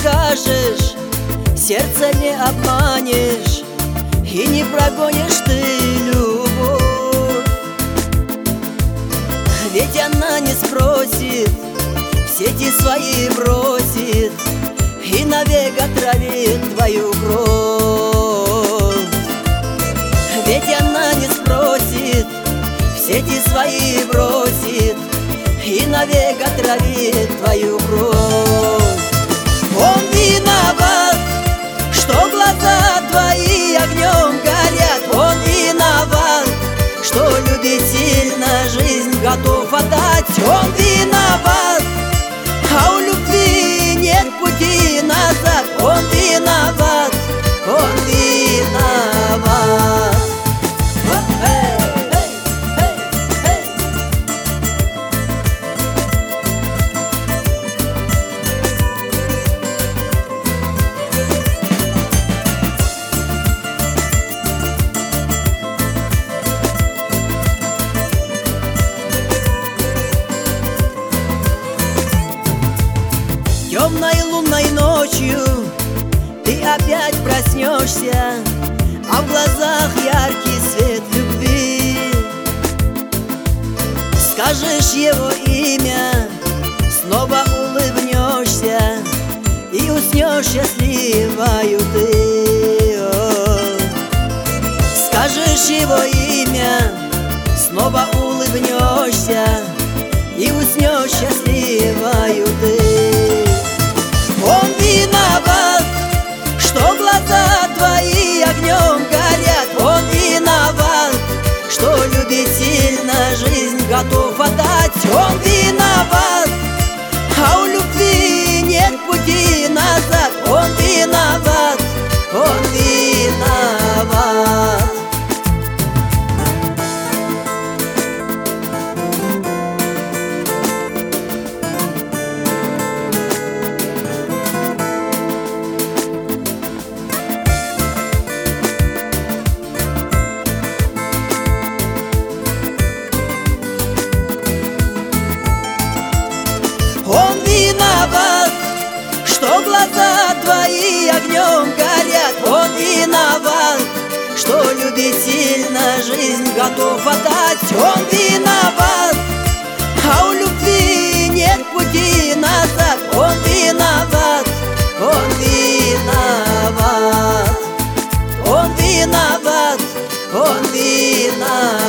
покажешь, сердце не обманешь и не прогонишь ты любовь. Ведь она не спросит, в сети свои бросит и навек отравит твою кровь. Ведь она не спросит, в сети свои бросит и навек отравит твою кровь. Он виноват, что глаза твои огнем горят. Он виноват, что любит сильно, жизнь готов отдать. Он виноват, а у любви нет пути назад. Он виноват, он виноват. Темной лунной ночью ты опять проснешься, а в глазах яркий свет любви. Скажешь его имя, снова улыбнешься и уснешь счастливою ты. Скажешь его имя, снова улыбнешься и уснешь счастливою ты. Он виноват, что глаза твои огнем горят. Он виноват, что любит сильно, жизнь готов отдать. Он виноват, а у любви нет пути назад. Он виноват, он виноват. Он виноват, что глаза твои огнем горят. Он виноват, что любит сильно, жизнь готов отдать. Он виноват, а у любви нет пути назад. Он виноват, он виноват. Он виноват, он виноват.